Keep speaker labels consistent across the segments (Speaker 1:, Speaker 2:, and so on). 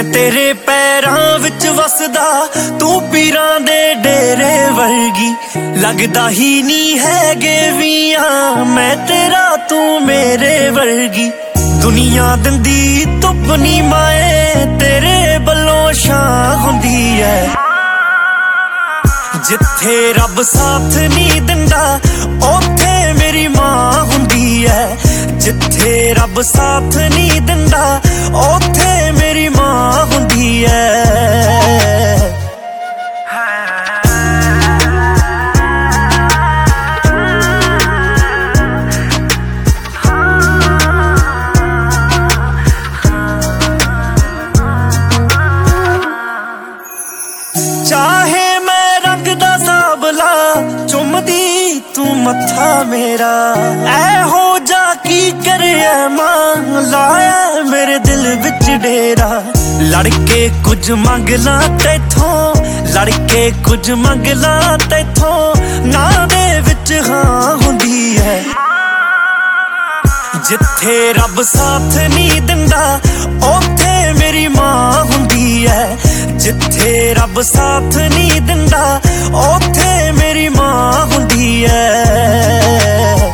Speaker 1: मैं तेरे पैरां विच वसदा, तू पीरां दे डेरे वर्गी। लगदा ही नहीं है गेवियां, मैं तेरा तू मेरे वर्गी। दुनिया दिंदी धुप नी माए, तेरे बल्लों छां हुंदी है। जिथे रब साथ नहीं दिंदा, ओथे मेरी मां हुंदी है। जिथे रब साथ नहीं दिंदा, ओथे मेरी मां हुंदी है। चाहे मैं रंग दा साबला, चुमदी तू मत्था मेरा। ऐ हो जा की करे मां, लाया मेरे दिल विच डेरा। लड़के कुछ मंग ला तैथों, लड़के कुछ मंग ला तैथों, ना दे विच हां हुंदी है। जिथे रब साथ नहीं दिंदा, ओथे मेरी मां हुंदी है। जिथे रब साथ नहीं दिंदा, ओथे मेरी मां हुंदी है।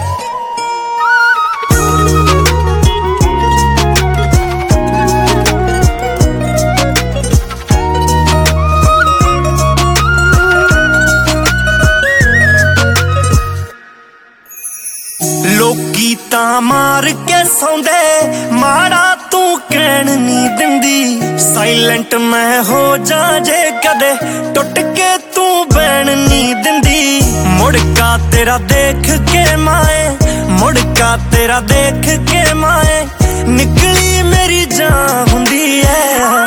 Speaker 1: लोकी तां मार के सौंदे, माड़ा तू कहण नी दिंदी। साइलेंट मैं हो जा जे कदे, टुट के तू बैण नी दिंदी। मुड़का तेरा देख के माए, मुड़का तेरा देख के माए, निकली मेरी जान हुंदी है।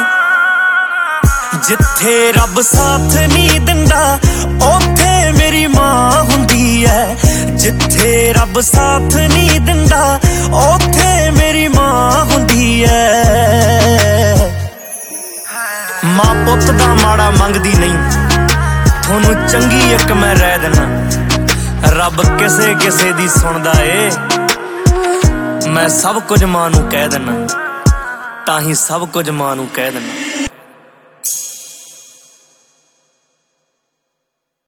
Speaker 1: जिथे रब साथ नहीं दिंदा, ओथे मेरी मां हुंदी है। जिथे रब साथ नहीं दिंदा, ओथे मेरी मां हुंदी है। मां पुत दा माड़ा मंगदी नहीं, थोनू चंगी एक मैं रह देना। रब किसे किसे दी सुनदा ए, मैं सब कुछ मां नू कह देना, ताही सब कुछ मां नू कह देना।